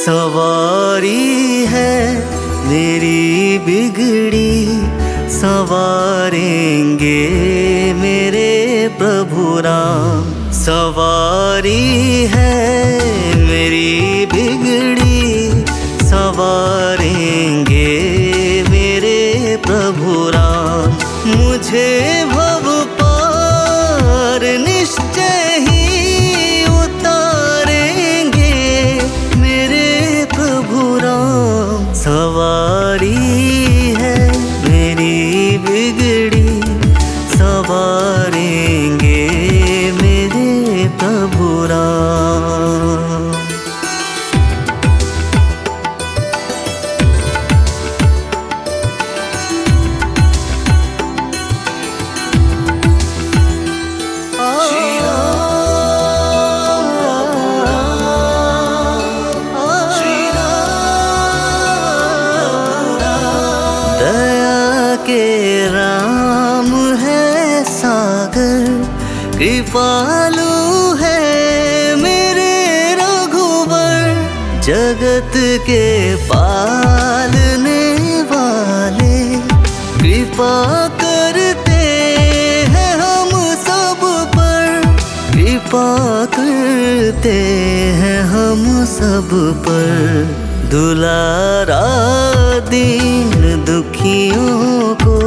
सवारी है मेरी बिगड़ी, संवारेंगे मेरे प्रभु राम। सवारी है मेरी बिगड़ी, संवारेंगे मेरे प्रभु राम। मुझे भव पार निश्चय ही उतारेंगे मेरे प्रभु राम। सवारी है मेरी बिगड़ी, संवारेंगे मेरे प्रभु राम। दया के राम है सागर, कृपालु है मेरे रघुवर। जगत के पालने वाले, कृपा करते हैं हम सब पर। कृपा करते हैं हम सब पर। दुलारा दीन दुखियों को,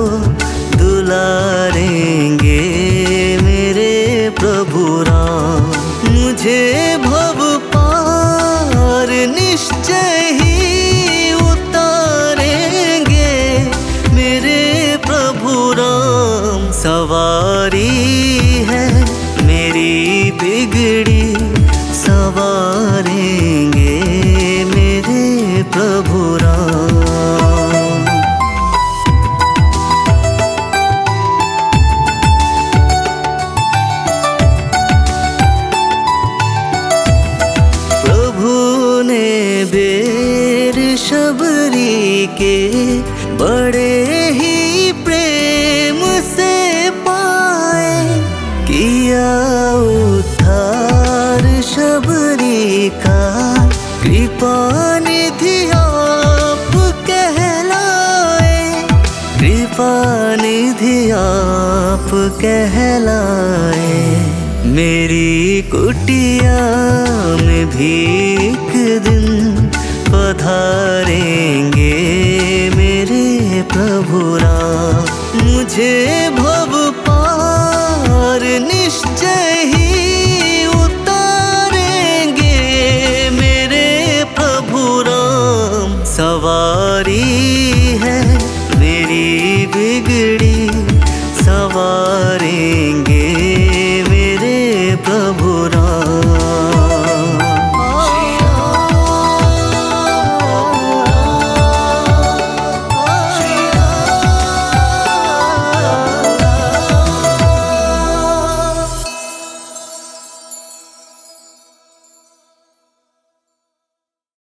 दुलारेंगे मेरे प्रभु राम। मुझे भव पार निश्चय ही उतारेंगे मेरे प्रभु राम। सवारी है मेरी बिगड़ी, संवारेंगे मेरे प्रभु राम। प्रभु ने बेर शबरी के बड़े ही प्रेम से पाए। किया उद्धार शबरी का, कृपा निधि आप कहलाए। कृपा निधि आप कहलाए। मेरी कुटिया में भी एक दिन पधारेंगे मेरे प्रभु राम।